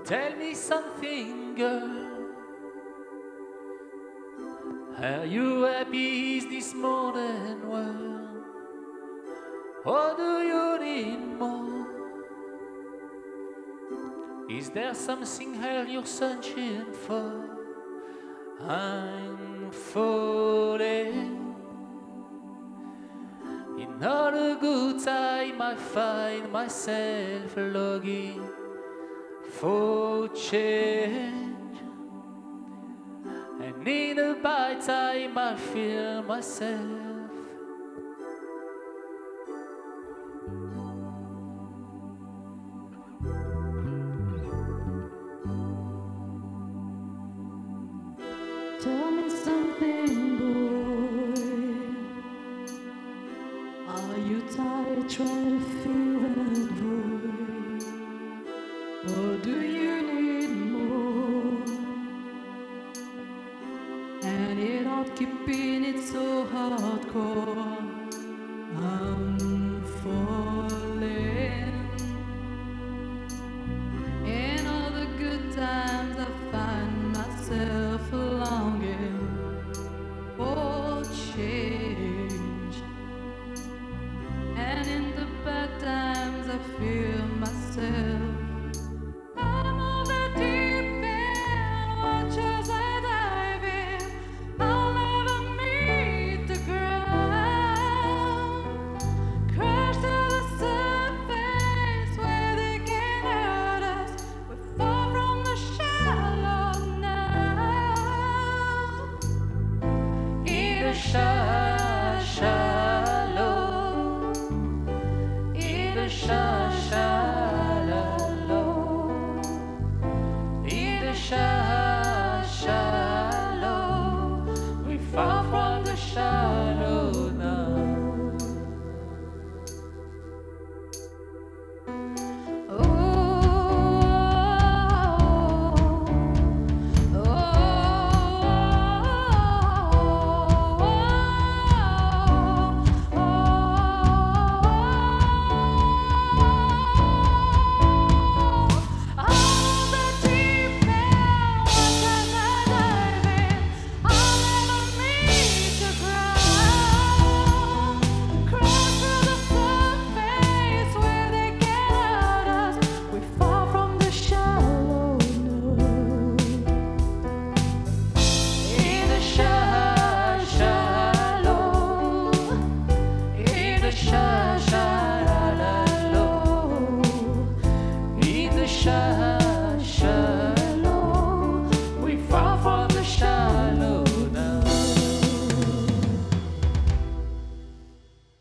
Tell me something, girl. Are you happy this modern world? Or do you need more? Is there something else you're searching for? I'm falling. In all a good time I find myself longing for change, and in a bad time I feel myself. Tell me something, boy. Are you tired trying to fill that void? Or do you need more? And it not keeping it so hardcore. I'm